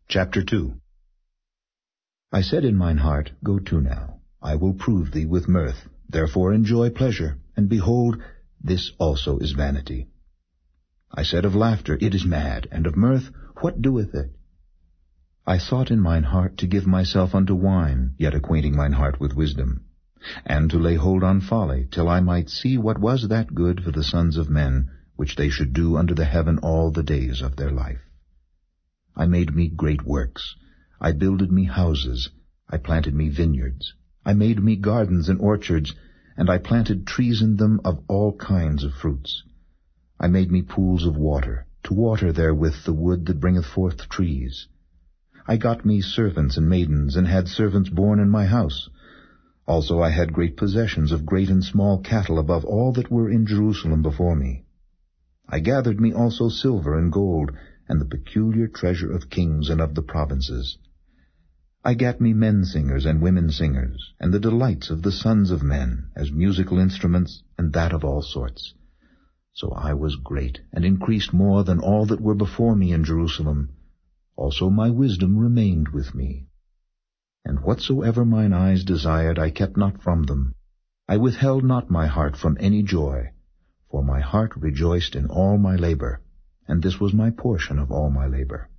Chapter 2. I said in mine heart, Go to now, I will prove thee with mirth, therefore enjoy pleasure, and behold, this also is vanity. I said of laughter, It is mad, and of mirth, what doeth it? I thought in mine heart to give myself unto wine, yet acquainting mine heart with wisdom, and to lay hold on folly, till I might see what was that good for the sons of men, which they should do under the heaven all the days of their life. I made me great works. I builded me houses. I planted me vineyards. I made me gardens and orchards, and I planted trees in them of all kinds of fruits. I made me pools of water, to water therewith the wood that bringeth forth trees. I got me servants and maidens, and had servants born in my house. Also I had great possessions of great and small cattle above all that were in Jerusalem before me. I gathered me also silver and gold, and the peculiar treasure of kings and of the provinces. I gat me men singers and women singers, and the delights of the sons of men, as musical instruments, and that of all sorts. So I was great, and increased more than all that were before me in Jerusalem. Also my wisdom remained with me. And whatsoever mine eyes desired I kept not from them. I withheld not my heart from any joy, for my heart rejoiced in all my labor, and this was my portion of all my labor.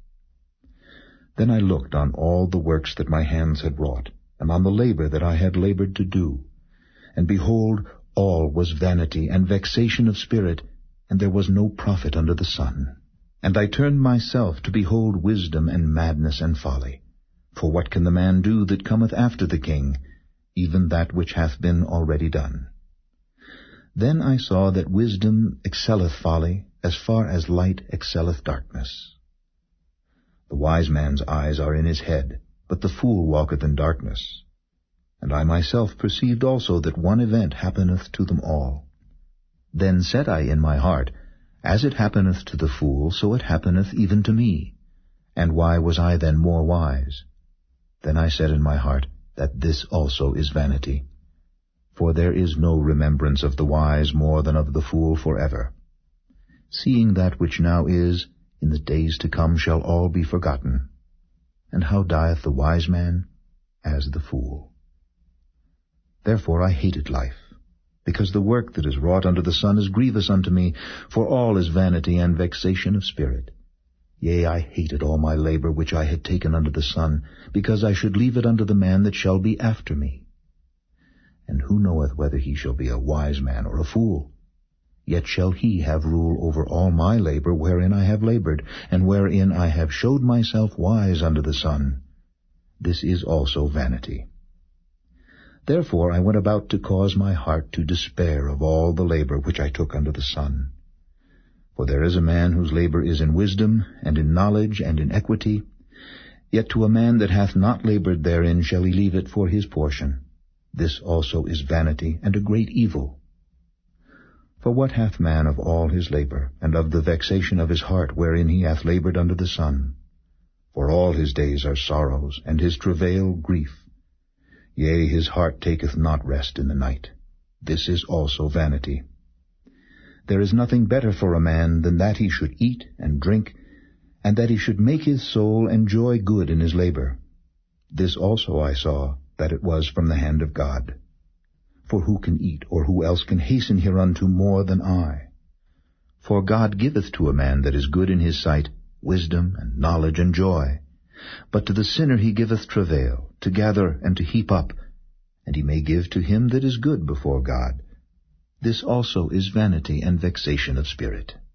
Then I looked on all the works that my hands had wrought, and on the labor that I had labored to do. And behold, all was vanity and vexation of spirit, and there was no profit under the sun. And I turned myself to behold wisdom and madness and folly. For what can the man do that cometh after the king, even that which hath been already done? Then I saw that wisdom excelleth folly, as far as light excelleth darkness. The wise man's eyes are in his head, but the fool walketh in darkness. And I myself perceived also that one event happeneth to them all. Then said I in my heart, As it happeneth to the fool, so it happeneth even to me. And why was I then more wise? Then I said in my heart, that this also is vanity. For there is no remembrance of the wise more than of the fool forever. Seeing that which now is, in the days to come shall all be forgotten. And how dieth the wise man? As the fool. Therefore I hated life, because the work that is wrought under the sun is grievous unto me, for all is vanity and vexation of spirit. Yea, I hated all my labor which I had taken under the sun, because I should leave it unto the man that shall be after me. And who knoweth whether he shall be a wise man or a fool? Yet shall he have rule over all my labor wherein I have labored, and wherein I have showed myself wise under the sun. This is also vanity. Therefore I went about to cause my heart to despair of all the labor which I took under the sun. For there is a man whose labor is in wisdom, and in knowledge, and in equity. Yet to a man that hath not labored therein shall he leave it for his portion. This also is vanity, and a great evil. For what hath man of all his labor, and of the vexation of his heart wherein he hath labored under the sun? For all his days are sorrows, and his travail grief. Yea, his heart taketh not rest in the night. This is also vanity. There is nothing better for a man than that he should eat and drink, and that he should make his soul enjoy good in his labor. This also I saw, that it was from the hand of God. For who can eat, or who else can hasten hereunto more than I? For God giveth to a man that is good in his sight wisdom and knowledge and joy. But to the sinner he giveth travail, to gather and to heap up, and he may give to him that is good before God. This also is vanity and vexation of spirit.